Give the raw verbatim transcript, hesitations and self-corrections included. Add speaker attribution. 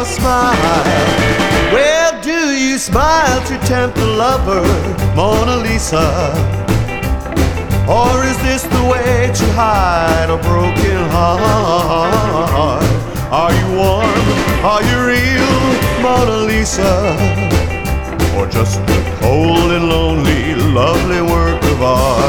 Speaker 1: your smile. Well, do you smile to tempt the lover, Mona Lisa? Or is this the way to hide a broken heart? Are you warm? Are you real, Mona Lisa? Or just a cold and lonely, lovely work of art?